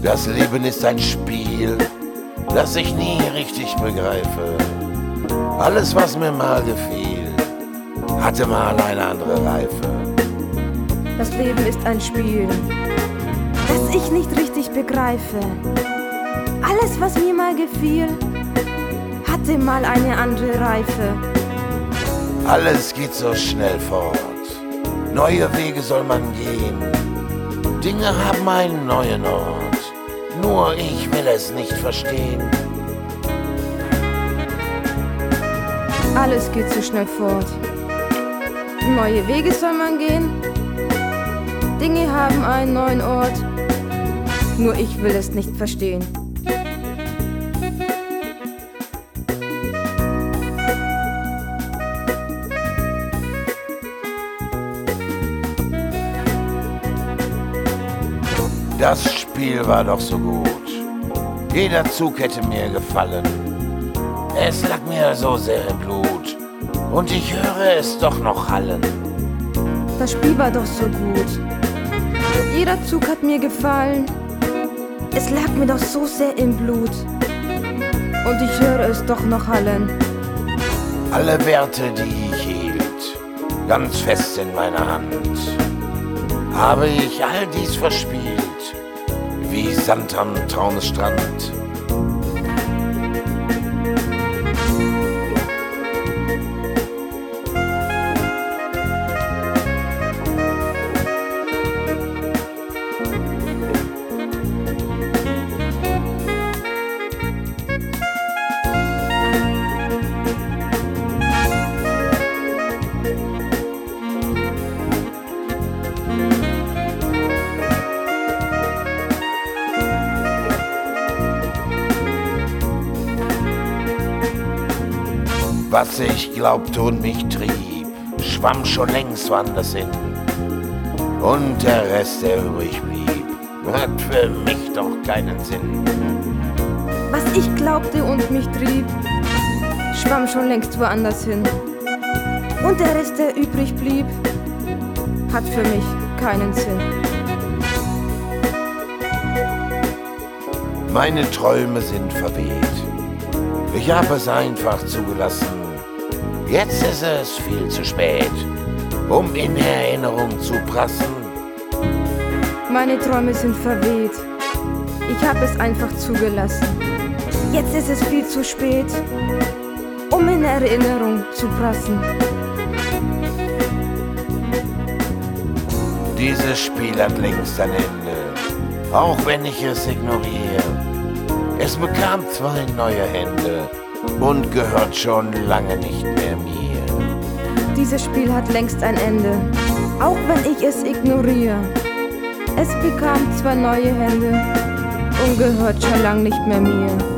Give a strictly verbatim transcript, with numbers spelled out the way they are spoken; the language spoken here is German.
Das Leben ist ein Spiel, das ich nie richtig begreife. Alles, was mir mal gefiel, hatte mal eine andere Reife. Das Leben ist ein Spiel, das ich nicht richtig begreife. Alles, was mir mal gefiel, hatte mal eine andere Reife. Alles geht so schnell fort, neue Wege soll man gehen. Dinge haben einen neuen Ort, nur ich will es nicht verstehen. Alles geht so schnell fort, neue Wege soll man gehen. Dinge haben einen neuen Ort, nur ich will es nicht verstehen. Das Spiel war doch so gut, jeder Zug hätte mir gefallen. Es lag mir so sehr im Blut und ich höre es doch noch hallen. Das Spiel war doch so gut, jeder Zug hat mir gefallen. Es lag mir doch so sehr im Blut und ich höre es doch noch hallen. Alle Werte, die ich hielt, ganz fest in meiner Hand, habe ich all dies verspielt, wie Sand am Taunusstrand. Was ich glaubte und mich trieb, schwamm schon längst woanders hin. Und der Rest, der übrig blieb, hat für mich doch keinen Sinn. Was ich glaubte und mich trieb, schwamm schon längst woanders hin. Und der Rest, der übrig blieb, hat für mich keinen Sinn. Meine Träume sind verweht, ich habe es einfach zugelassen. Jetzt ist es viel zu spät, um in Erinnerung zu prassen. Meine Träume sind verweht, ich habe es einfach zugelassen. Jetzt ist es viel zu spät, um in Erinnerung zu prassen. Dieses Spiel hat längst ein Ende, auch wenn ich es ignoriere. Es bekam zwei neue Hände und gehört schon lange nicht mehr mir. Dieses Spiel hat längst ein Ende, auch wenn ich es ignoriere. Es bekam zwei neue Hände und gehört schon lang nicht mehr mir.